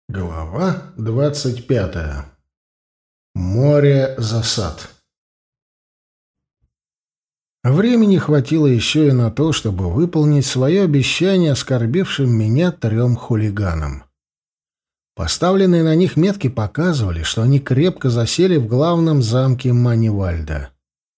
Глава 25. Море засад. Времени хватило еще и на то, чтобы выполнить свое обещание оскорбившим меня 3 хулиганам. Поставленные на них метки показывали, что они крепко засели в главном замке Манивальда.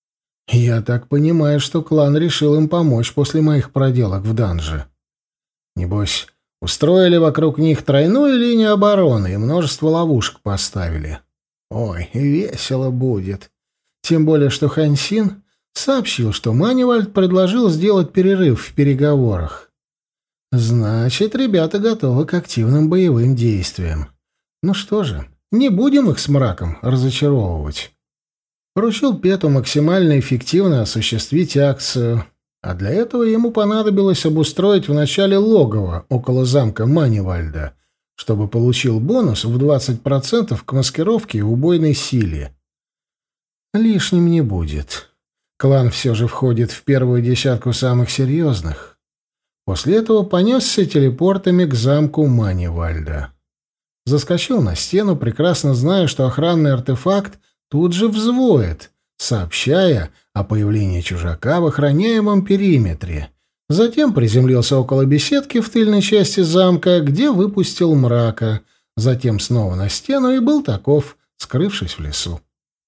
Я так понимаю, что клан решил им помочь после моих проделок в данже. Небось, устроили вокруг них тройную линию обороны и множество ловушек поставили. Ой, весело будет. Тем более, что Хань Син сообщил, что Манивальд предложил сделать перерыв в переговорах. Значит, ребята готовы к активным боевым действиям. Ну что же, не будем их с мраком разочаровывать. Поручил Пету максимально эффективно осуществить акцию, а для этого ему понадобилось обустроить вначале логово около замка Манивальда, чтобы получил бонус в 20% к маскировке и убойной силе. Лишним не будет. Клан все же входит в первую десятку самых серьезных. После этого понесся телепортами к замку Манивальда. Заскочил на стену, прекрасно зная, что охранный артефакт тут же взвоет, сообщая о появлении чужака в охраняемом периметре. Затем приземлился около беседки в тыльной части замка, где выпустил мрака, затем снова на стену и был таков, скрывшись в лесу.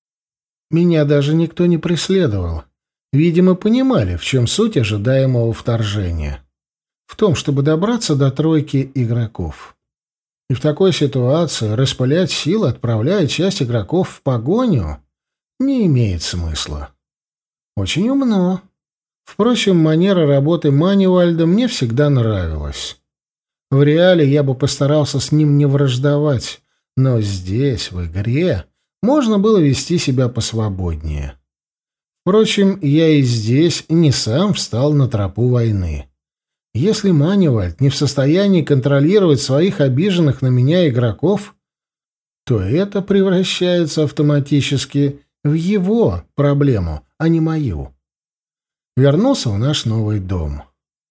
Меня даже никто не преследовал. Видимо, понимали, в чем суть ожидаемого вторжения. В том, чтобы добраться до тройки игроков. И в такой ситуации распылять силы, отправляя часть игроков в погоню, не имеет смысла. Очень умно. Впрочем, манера работы Манивальда мне всегда нравилась. В реале я бы постарался с ним не враждовать, но здесь, в игре, можно было вести себя посвободнее. Впрочем, я и здесь не сам встал на тропу войны. Если Манивальд не в состоянии контролировать своих обиженных на меня игроков, то это превращается автоматически в его проблему, а не мою. Вернулся в наш новый дом.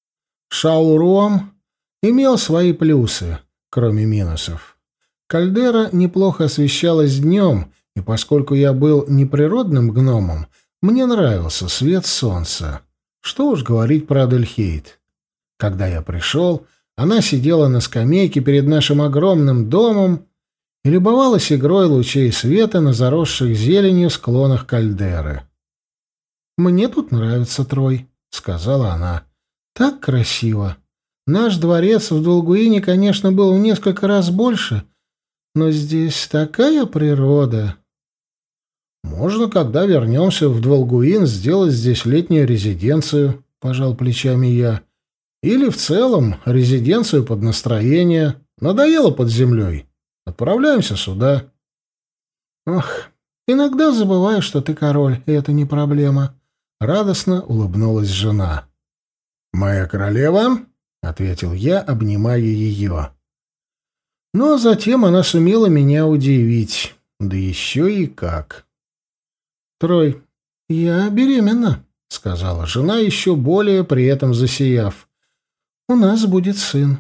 Шауром имел свои плюсы, кроме минусов. Кальдера неплохо освещалась днем, и поскольку я был неприродным гномом, мне нравился свет солнца. Что уж говорить про Адельхейд. Когда я пришел, она сидела на скамейке перед нашим огромным домом и любовалась игрой лучей света на заросших зеленью склонах кальдеры. «Мне тут нравится, Трой», — сказала она. «Так красиво. Наш дворец в Долгуине, конечно, был в несколько раз больше, но здесь такая природа». «Можно, когда вернемся в Долгуин, сделать здесь летнюю резиденцию», — пожал плечами я. «Или в целом резиденцию под настроение. Надоело под землей. Отправляемся сюда». «Ох, иногда забываю, что ты король, и это не проблема», — радостно улыбнулась жена. «Моя королева», — ответил я, обнимая ее. Но затем она сумела меня удивить, да еще и как. «Трой, я беременна», — сказала жена, еще более при этом засияв. «У нас будет сын».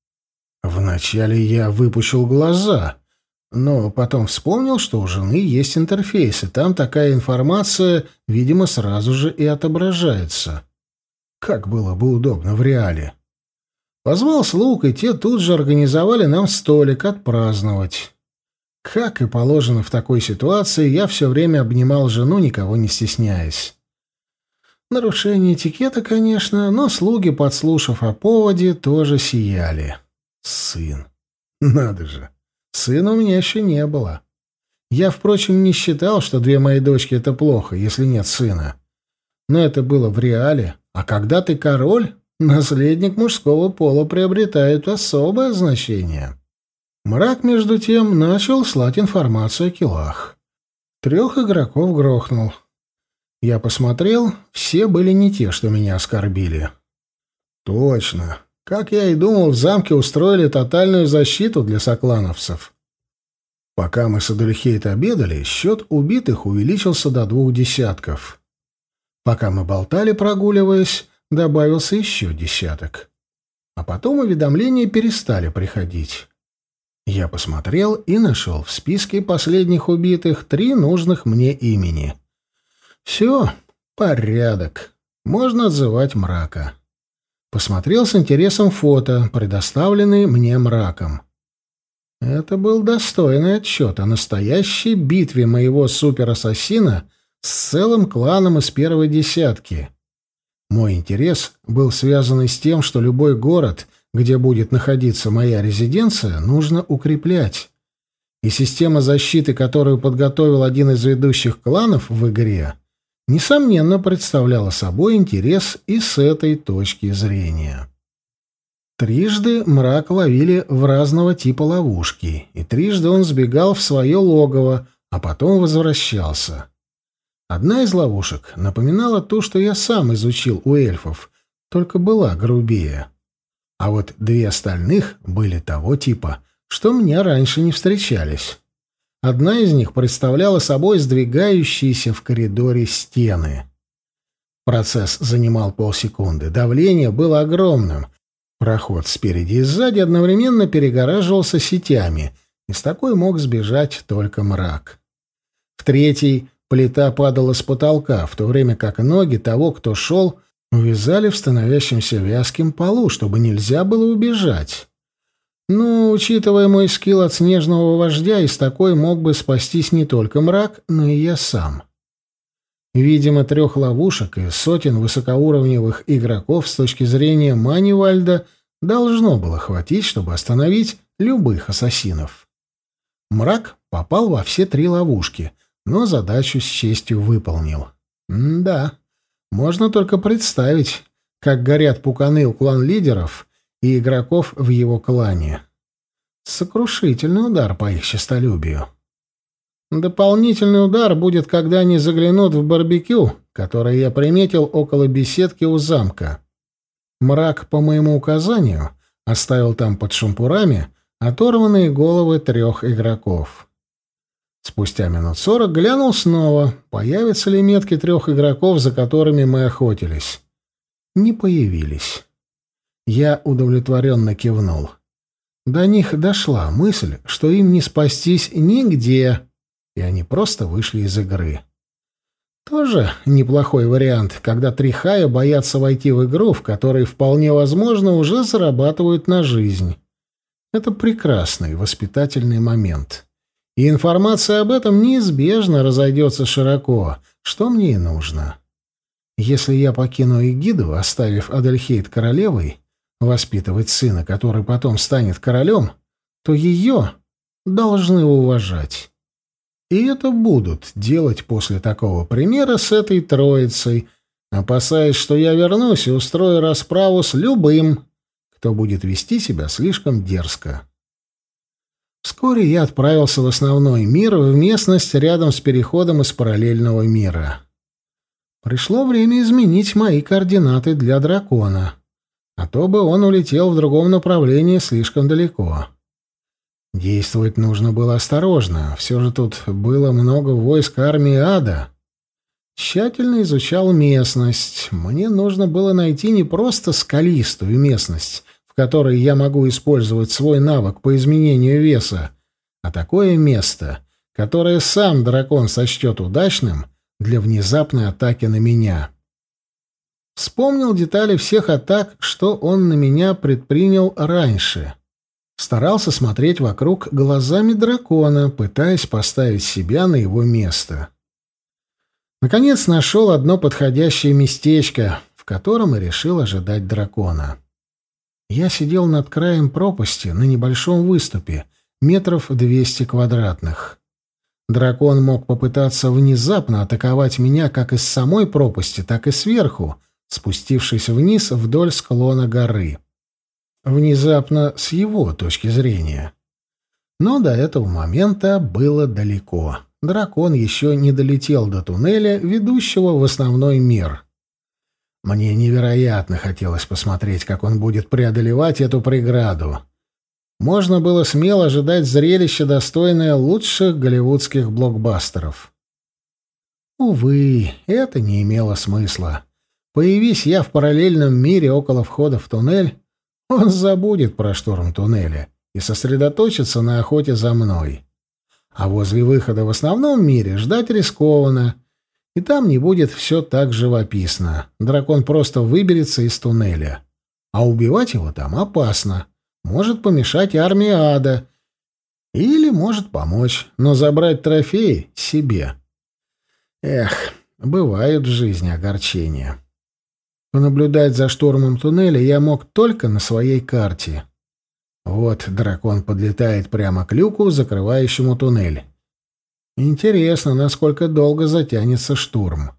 Вначале я выпучил глаза, но потом вспомнил, что у жены есть интерфейс, и там такая информация, видимо, сразу же и отображается. Как было бы удобно в реале. Позвал слуг, и те тут же организовали нам столик отпраздновать. Как и положено в такой ситуации, я все время обнимал жену, никого не стесняясь. Нарушение этикета, конечно, но слуги, подслушав о поводе, тоже сияли. Сын. Надо же. Сына у меня еще не было. Я, впрочем, не считал, что 2 мои дочки — это плохо, если нет сына. Но это было в реале. А когда ты король, наследник мужского пола приобретает особое значение. Мрак, между тем, начал слать информацию о киллах. 3 игроков грохнул. Я посмотрел, все были не те, что меня оскорбили. Точно. Как я и думал, в замке устроили тотальную защиту для соклановцев. Пока мы с Адельхейд обедали, счет убитых увеличился до 2 десятков. Пока мы болтали, прогуливаясь, добавился еще десяток. А потом уведомления перестали приходить. Я посмотрел и нашел в списке последних убитых 3 нужных мне имени. Все, порядок. Можно отзывать Мрака. Посмотрел с интересом фото, предоставленные мне Мраком. Это был достойный отчет о настоящей битве моего суперассасина с целым кланом из первой десятки. Мой интерес был связан с тем, что любой город, где будет находиться моя резиденция, нужно укреплять. И система защиты, которую подготовил один из ведущих кланов в игре, несомненно, представляла собой интерес и с этой точки зрения. Трижды Мрак ловили в разного типа ловушки, и трижды он сбегал в свое логово, а потом возвращался. Одна из ловушек напоминала ту, что я сам изучил у эльфов, только была грубее. А вот 2 остальных были того типа, что мне раньше не встречались. Одна из них представляла собой сдвигающиеся в коридоре стены. Процесс занимал полсекунды, давление было огромным. Проход спереди и сзади одновременно перегораживался сетями, и с такой мог сбежать только Мрак. В третий плита падала с потолка, в то время как ноги того, кто шел, увязали в становящемся вязким полу, чтобы нельзя было убежать. Но, учитывая мой скилл от снежного вождя, из такой мог бы спастись не только Мрак, но и я сам. Видимо, 3 ловушек и сотен высокоуровневых игроков с точки зрения Манивальда должно было хватить, чтобы остановить любых ассасинов. Мрак попал во все 3 ловушки, но задачу с честью выполнил. Да, можно только представить, как горят пуканы у клан-лидеров и игроков в его клане. Сокрушительный удар по их честолюбию. Дополнительный удар будет, когда они заглянут в барбекю, которое я приметил около беседки у замка. Мрак, по моему указанию, оставил там под шампурами оторванные головы 3 игроков. Спустя минут 40 глянул снова, появятся ли метки 3 игроков, за которыми мы охотились. Не появились. Я удовлетворенно кивнул. До них дошла мысль, что им не спастись нигде, и они просто вышли из игры. Тоже неплохой вариант, когда 3 хая боятся войти в игру, в которой, вполне возможно, уже зарабатывают на жизнь. Это прекрасный воспитательный момент. И информация об этом неизбежно разойдется широко, что мне и нужно. Если я покину Эгиду, оставив Адельхейд королевой, воспитывать сына, который потом станет королем, то ее должны уважать. И это будут делать после такого примера с этой троицей, опасаясь, что я вернусь и устрою расправу с любым, кто будет вести себя слишком дерзко. Вскоре я отправился в основной мир, в местность рядом с переходом из параллельного мира. Пришло время изменить мои координаты для дракона, а то бы он улетел в другом направлении слишком далеко. Действовать нужно было осторожно, все же тут было много войск армии ада. Тщательно изучал местность. Мне нужно было найти не просто скалистую местность, в которой я могу использовать свой навык по изменению веса, а такое место, которое сам дракон сочтет удачным для внезапной атаки на меня. Вспомнил детали всех атак, что он на меня предпринял раньше. Старался смотреть вокруг глазами дракона, пытаясь поставить себя на его место. Наконец нашел одно подходящее местечко, в котором и решил ожидать дракона. Я сидел над краем пропасти на небольшом выступе, 200 квадратных. Дракон мог попытаться внезапно атаковать меня как из самой пропасти, так и сверху, спустившись вниз вдоль склона горы. Внезапно с его точки зрения. Но до этого момента было далеко. Дракон еще не долетел до туннеля, ведущего в основной мир. Мне невероятно хотелось посмотреть, как он будет преодолевать эту преграду. Можно было смело ожидать зрелища, достойное лучших голливудских блокбастеров. Увы, это не имело смысла. Появись я в параллельном мире около входа в туннель, он забудет про штурм туннеля и сосредоточиться на охоте за мной. А возле выхода в основном мире ждать рискованно, и там не будет все так живописно. Дракон просто выберется из туннеля. А убивать его там опасно. Может помешать армии ада. Или может помочь, но забрать трофеи себе. Эх, бывают в жизни огорчения. Понаблюдать за штурмом туннеля я мог только на своей карте. Вот дракон подлетает прямо к люку, закрывающему туннель. Интересно, насколько долго затянется штурм.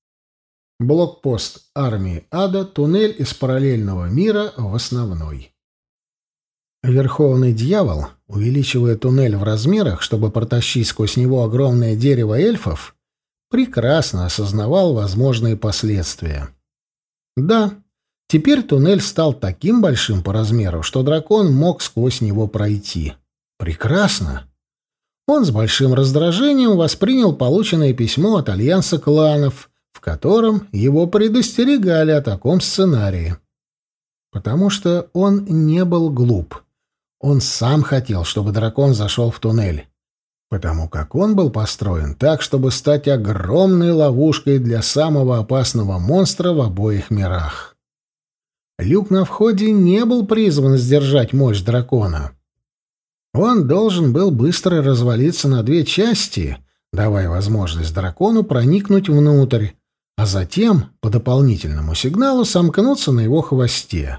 Блокпост армии ада, туннель из параллельного мира в основной. Верховный дьявол, увеличивая туннель в размерах, чтобы протащить сквозь него огромное дерево эльфов, прекрасно осознавал возможные последствия. Да, теперь туннель стал таким большим по размеру, что дракон мог сквозь него пройти. Прекрасно! Он с большим раздражением воспринял полученное письмо от Альянса кланов, в котором его предостерегали о таком сценарии. Потому что он не был глуп. Он сам хотел, чтобы дракон зашел в туннель. Потому как он был построен так, чтобы стать огромной ловушкой для самого опасного монстра в обоих мирах. Люк на входе не был призван сдержать мощь дракона. Он должен был быстро развалиться на две части, давая возможность дракону проникнуть внутрь, а затем, по дополнительному сигналу, сомкнуться на его хвосте.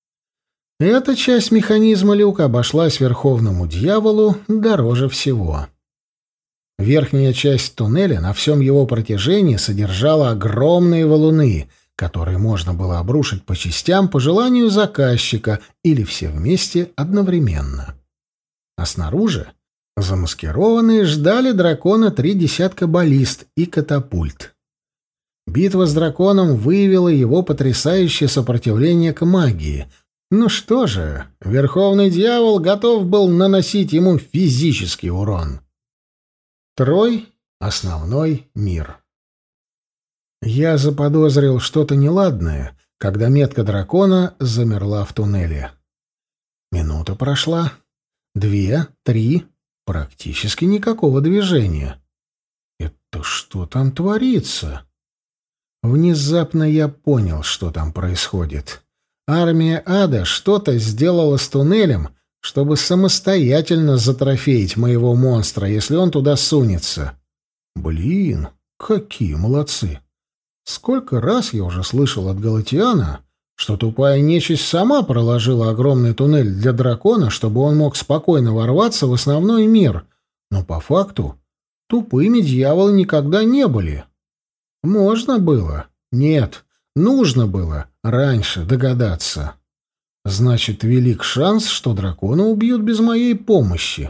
Эта часть механизма люка обошлась Верховному Дьяволу дороже всего. Верхняя часть туннеля на всем его протяжении содержала огромные валуны, которые можно было обрушить по частям по желанию заказчика или все вместе одновременно. А снаружи, замаскированные, ждали дракона 3 десятка баллист и катапульт. Битва с драконом выявила его потрясающее сопротивление к магии. Ну что же, Верховный Дьявол готов был наносить ему физический урон. Трой — основной мир. Я заподозрил что-то неладное, когда метка дракона замерла в туннеле. Минута прошла. 2, 3, практически никакого движения. Это что там творится? Внезапно я понял, что там происходит. Армия ада что-то сделала с туннелем, чтобы самостоятельно затрофеить моего монстра, если он туда сунется. Блин, какие молодцы! Сколько раз я уже слышал от Галатиана, что тупая нечисть сама проложила огромный туннель для дракона, чтобы он мог спокойно ворваться в основной мир, но по факту тупыми дьяволы никогда не были. Можно было? Нет, нужно было раньше догадаться. Значит, велик шанс, что дракона убьют без моей помощи.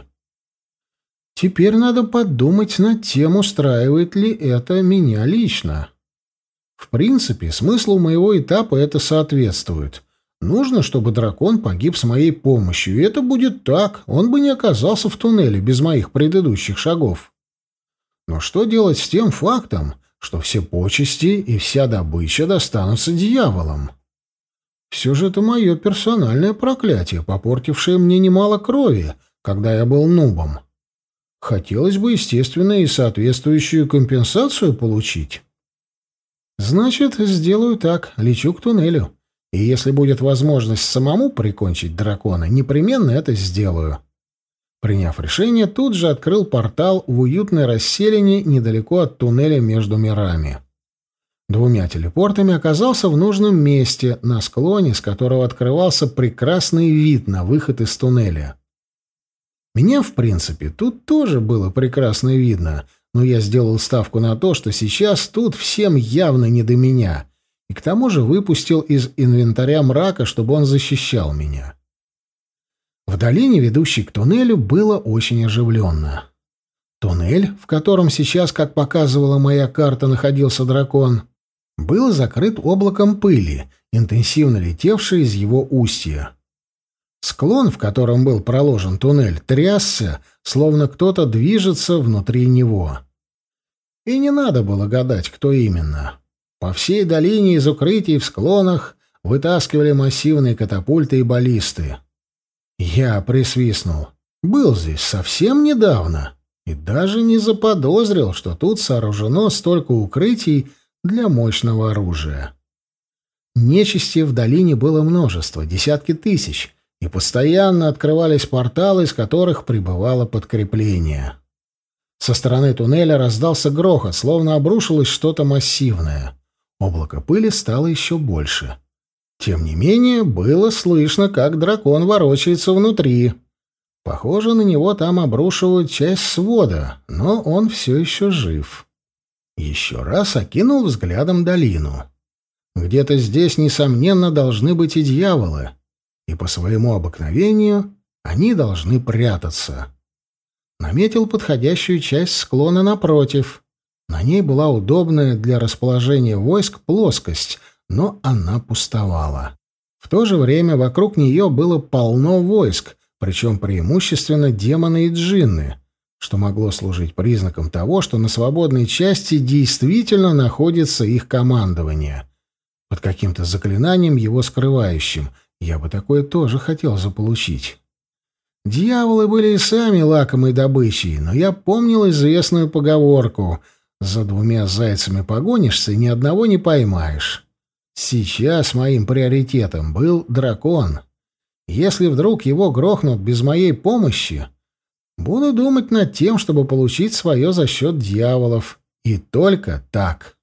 Теперь надо подумать над тем, устраивает ли это меня лично. В принципе, смыслу моего этапа это соответствует. Нужно, чтобы дракон погиб с моей помощью, и это будет так, он бы не оказался в туннеле без моих предыдущих шагов. Но что делать с тем фактом, что все почести и вся добыча достанутся дьяволам? Все же это мое персональное проклятие, попортившее мне немало крови, когда я был нубом. Хотелось бы, естественно, и соответствующую компенсацию получить. Значит, сделаю так, лечу к туннелю. И если будет возможность самому прикончить дракона, непременно это сделаю. Приняв решение, тут же открыл портал в уютное расселение недалеко от туннеля между мирами. 2 телепортами оказался в нужном месте, на склоне, с которого открывался прекрасный вид на выход из туннеля. Меня, в принципе, тут тоже было прекрасно видно, но я сделал ставку на то, что сейчас тут всем явно не до меня, и к тому же выпустил из инвентаря мрака, чтобы он защищал меня. В долине, ведущей к туннелю, было очень оживленно. Туннель, в котором сейчас, как показывала моя карта, находился дракон, был закрыт облаком пыли, интенсивно летевшей из его устья. Склон, в котором был проложен туннель, трясся, словно кто-то движется внутри него. И не надо было гадать, кто именно. По всей долине из укрытий в склонах вытаскивали массивные катапульты и баллисты. Я присвистнул. Был здесь совсем недавно и даже не заподозрил, что тут сооружено столько укрытий для мощного оружия. Нечисти в долине было множество, десятки тысяч, и постоянно открывались порталы, из которых прибывало подкрепление. Со стороны туннеля раздался грохот, словно обрушилось что-то массивное. Облако пыли стало еще больше. Тем не менее, было слышно, как дракон ворочается внутри. Похоже, на него там обрушивают часть свода, но он все еще жив. Еще раз окинул взглядом долину. Где-то здесь, несомненно, должны быть и дьяволы, и по своему обыкновению они должны прятаться. Наметил подходящую часть склона напротив. На ней была удобная для расположения войск плоскость, но она пустовала. В то же время вокруг нее было полно войск, причем преимущественно демоны и джинны, что могло служить признаком того, что на свободной части действительно находится их командование. Под каким-то заклинанием его скрывающим. Я бы такое тоже хотел заполучить. Дьяволы были и сами лакомой добычей, но я помнил известную поговорку: «За двумя зайцами погонишься, и ни одного не поймаешь». Сейчас моим приоритетом был дракон. Если вдруг его грохнут без моей помощи, буду думать над тем, чтобы получить свое за счет дьяволов. И только так.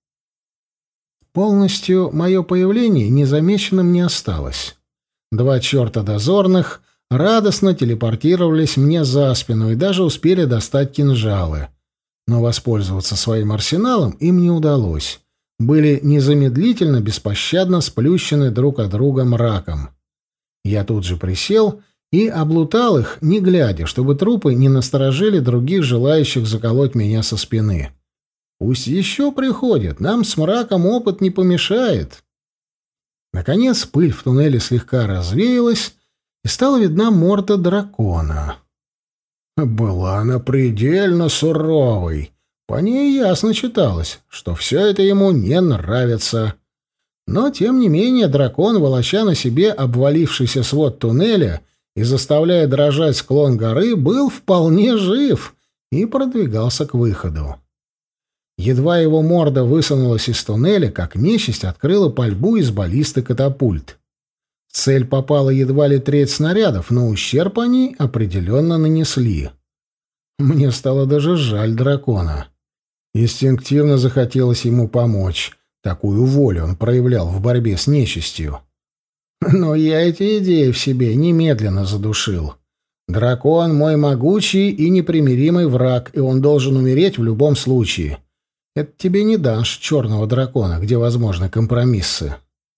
Полностью мое появление незамеченным не осталось. Два черта дозорных радостно телепортировались мне за спину и даже успели достать кинжалы. Но воспользоваться своим арсеналом им не удалось. Были незамедлительно, беспощадно сплющены друг от друга мраком. Я тут же присел и облутал их, не глядя, чтобы трупы не насторожили других желающих заколоть меня со спины. Пусть еще приходят, нам с мраком опыт не помешает. Наконец пыль в туннеле слегка развеялась, и стала видна морда дракона. Была она предельно суровой. По ней ясно читалось, что все это ему не нравится. Но, тем не менее, дракон, волоча на себе обвалившийся свод туннеля и заставляя дрожать склон горы, был вполне жив и продвигался к выходу. Едва его морда высунулась из туннеля, как нечисть открыла пальбу из баллисты катапульт. В цель попала едва ли треть снарядов, но ущерб они определенно нанесли. Мне стало даже жаль дракона. Инстинктивно захотелось ему помочь. Такую волю он проявлял в борьбе с нечистью. Но я эти идеи в себе немедленно задушил. Дракон — мой могучий и непримиримый враг, и он должен умереть в любом случае. Это тебе не дашь черного дракона, где возможны компромиссы.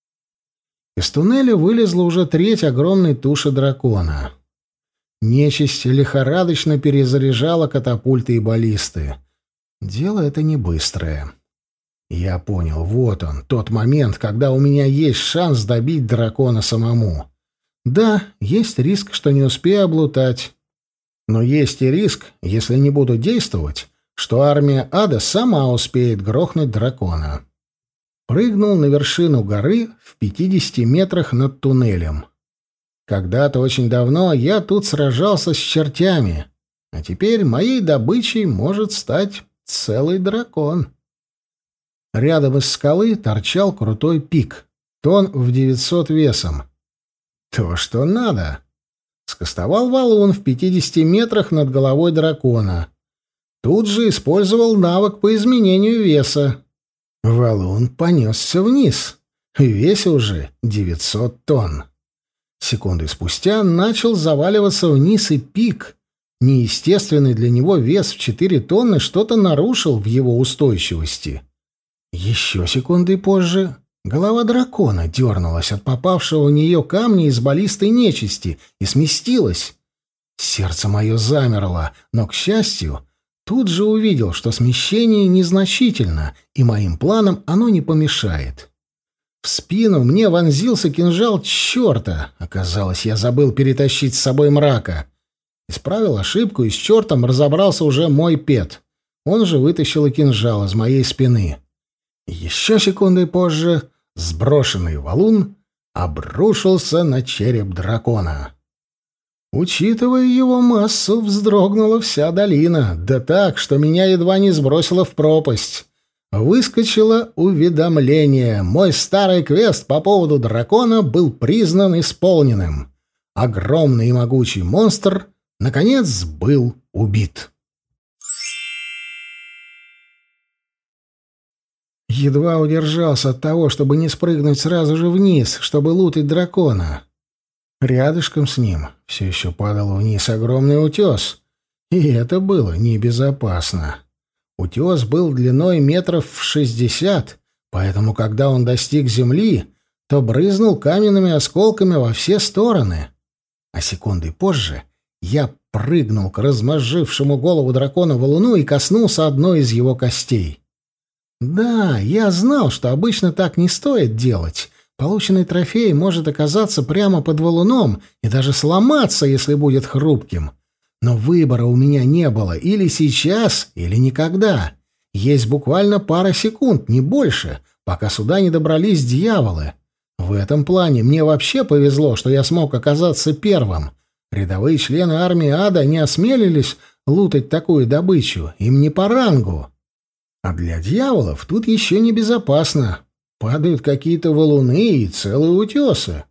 Из туннеля вылезла уже треть огромной туши дракона. Нечисть лихорадочно перезаряжала катапульты и баллисты. Дело это не быстрое. Я понял, вот он, тот момент, когда у меня есть шанс добить дракона самому. Да, есть риск, что не успею облутать. Но есть и риск, если не буду действовать, что армия ада сама успеет грохнуть дракона. Прыгнул на вершину горы в 50 метрах над туннелем. Когда-то очень давно я тут сражался с чертями, а теперь моей добычей может стать целый дракон. Рядом из скалы торчал крутой пик, тонн в 900 весом. То, что надо. Скостовал валун в 50 метрах над головой дракона. Тут же использовал навык по изменению веса. Валун понесся вниз. Весе уже 900 тонн. Секунды спустя начал заваливаться вниз и пик. Неестественный для него вес в 4 тонны что-то нарушил в его устойчивости. Еще секунды позже голова дракона дернулась от попавшего в нее камня из баллистой нечисти и сместилась. Сердце мое замерло, но, к счастью, тут же увидел, что смещение незначительно, и моим планам оно не помешает. В спину мне вонзился кинжал черта. Оказалось, я забыл перетащить с собой мрака. Исправил ошибку, и с чертом разобрался уже мой пет. Он же вытащил и кинжал из моей спины. Еще секундой позже сброшенный валун обрушился на череп дракона. Учитывая его массу, вздрогнула вся долина, да так, что меня едва не сбросило в пропасть. Выскочило уведомление. Мой старый квест по поводу дракона был признан исполненным. Огромный и могучий монстр, наконец, был убит. Едва удержался от того, чтобы не спрыгнуть сразу же вниз, чтобы лутать дракона. Рядышком с ним все еще падал вниз огромный утес, и это было небезопасно. Утес был длиной метров в 60, поэтому, когда он достиг земли, то брызнул каменными осколками во все стороны. А секундой позже я прыгнул к размозжившему голову дракона валуну и коснулся одной из его костей. Да, я знал, что обычно так не стоит делать. Полученный трофей может оказаться прямо под валуном и даже сломаться, если будет хрупким. Но выбора у меня не было, или сейчас, или никогда. Есть буквально пара секунд, не больше, пока сюда не добрались дьяволы. В этом плане мне вообще повезло, что я смог оказаться первым. Рядовые члены армии ада не осмелились лутать такую добычу, им не по рангу. А для дьяволов тут еще небезопасно. Падают какие-то валуны и целые утесы.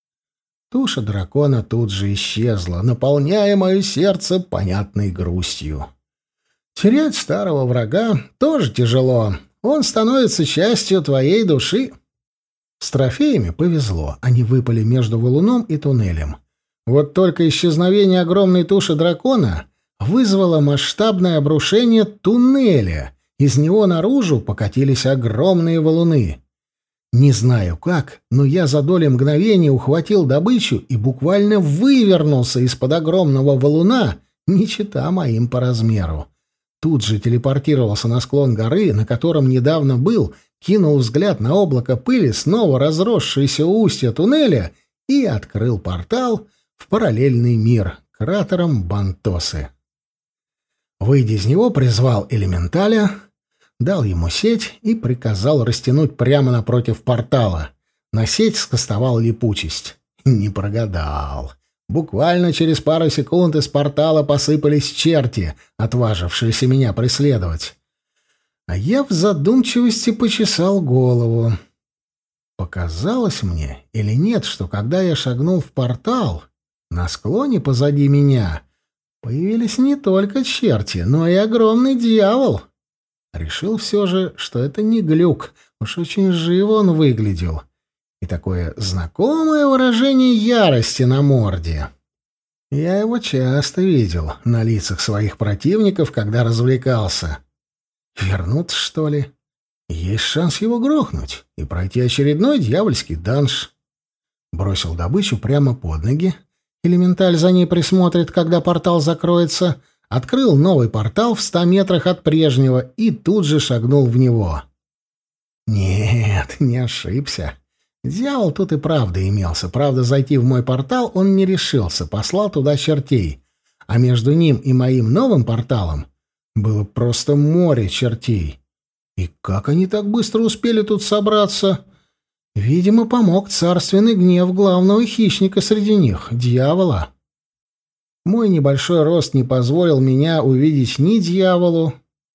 Туша дракона тут же исчезла, наполняя мое сердце понятной грустью. Терять старого врага тоже тяжело. Он становится частью твоей души. С трофеями повезло. Они выпали между валуном и туннелем. Вот только исчезновение огромной туши дракона вызвало масштабное обрушение туннеля. Из него наружу покатились огромные валуны. Не знаю как, но я за доли мгновения ухватил добычу и буквально вывернулся из-под огромного валуна, не чета моим по размеру. Тут же телепортировался на склон горы, на котором недавно был, кинул взгляд на облако пыли, снова разросшееся у устья туннеля, и открыл портал в параллельный мир, кратером Бантосы. Выйдя из него, призвал элементаля, дал ему сеть и приказал растянуть прямо напротив портала. На сеть скостовал липучесть. Не прогадал. Буквально через пару секунд из портала посыпались черти, отважившиеся меня преследовать. А я в задумчивости почесал голову. Показалось мне или нет, что когда я шагнул в портал, на склоне позади меня появились не только черти, но и огромный дьявол. Решил все же, что это не глюк, уж очень живо он выглядел. И такое знакомое выражение ярости на морде. Я его часто видел на лицах своих противников, когда развлекался. Вернуться, что ли? Есть шанс его грохнуть и пройти очередной дьявольский данж. Бросил добычу прямо под ноги. Элементаль за ней присмотрит, когда портал закроется. Открыл новый портал в 100 метрах от прежнего и тут же шагнул в него. Нет, не ошибся. Дьявол тут и правда имелся. Правда, зайти в мой портал он не решился, послал туда чертей. А между ним и моим новым порталом было просто море чертей. И как они так быстро успели тут собраться? Видимо, помог царственный гнев главного хищника среди них — дьявола. Мой небольшой рост не позволил меня увидеть ни дьяволу.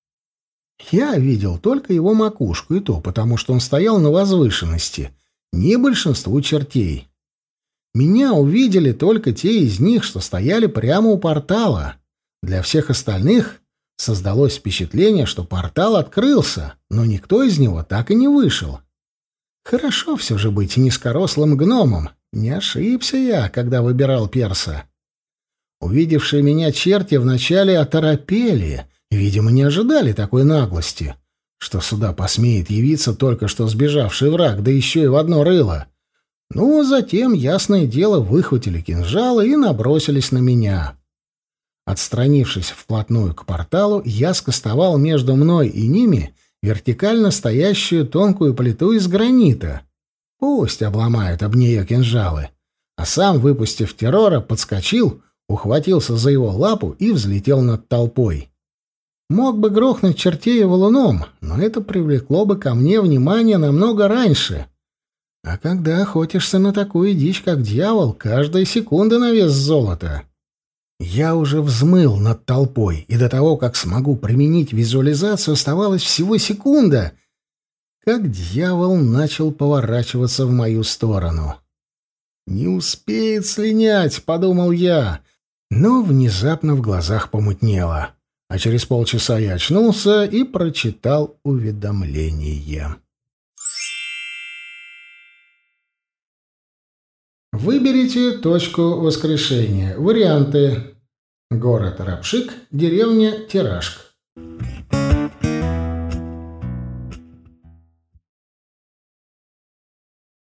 Я видел только его макушку, и то потому, что он стоял на возвышенности, ни большинству чертей. Меня увидели только те из них, что стояли прямо у портала. Для всех остальных создалось впечатление, что портал открылся, но никто из него так и не вышел. Хорошо все же быть низкорослым гномом. Не ошибся я, когда выбирал перса. Увидевшие меня черти вначале оторопели, видимо, не ожидали такой наглости, что сюда посмеет явиться только что сбежавший враг, да еще и в одно рыло. Ну, затем, ясное дело, выхватили кинжалы и набросились на меня. Отстранившись вплотную к порталу, я скостовал между мной и ними вертикально стоящую тонкую плиту из гранита. Пусть обломают об нее кинжалы. А сам, выпустив террора, подскочил, ухватился за его лапу и взлетел над толпой. Мог бы грохнуть чертей валуном, но это привлекло бы ко мне внимание намного раньше. А когда охотишься на такую дичь, как дьявол, каждая секунда на вес золота. Я уже взмыл над толпой, и до того, как смогу применить визуализацию, оставалась всего секунда, как дьявол начал поворачиваться в мою сторону. «Не успеет слинять», — подумал я, но внезапно в глазах помутнело, а через полчаса я очнулся и прочитал уведомление. Выберите точку воскрешения. Варианты: город Рапшик, деревня Тирашк.